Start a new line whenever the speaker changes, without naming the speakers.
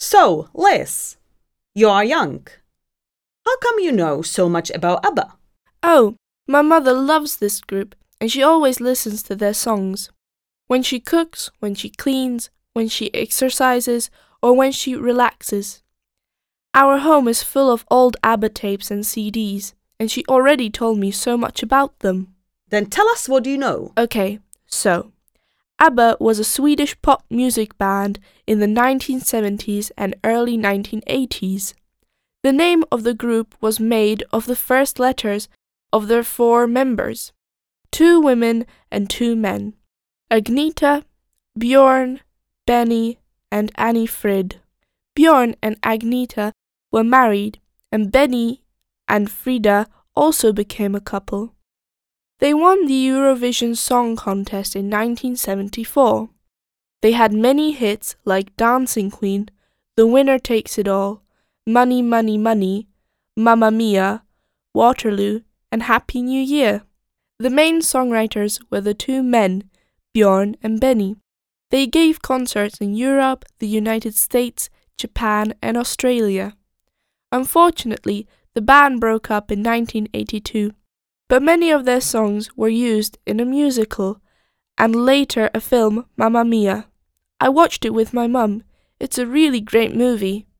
So, Liz, you are young. How come you know so much about ABBA?
Oh, my mother loves this group and she always listens to their songs. When she cooks, when she cleans, when she exercises, or when she relaxes. Our home is full of old ABBA tapes and CDs, and she already told me so much about them.
Then tell us what you know.
Okay, so ABBA was a Swedish pop music band in the 1970s and early 1980s. The name of the group was made of the first letters of their 4 members, 2 women and 2 men, Agneta, Björn, Benny, and Annie Frid. Björn and Agneta were married, and Benny and Frida also became a couple. They won the Eurovision Song Contest in 1974. They had many hits like Dancing Queen, The Winner Takes It All, Money, Money, Money, Mamma Mia, Waterloo, and Happy New Year. The main songwriters were the 2 men, Björn and Benny. They gave concerts in Europe, the United States, Japan, and Australia. Unfortunately, the band broke up in 1982, but many of their songs were used in a musical and later a film, Mamma Mia. I watched it with my mum. It's a really great movie.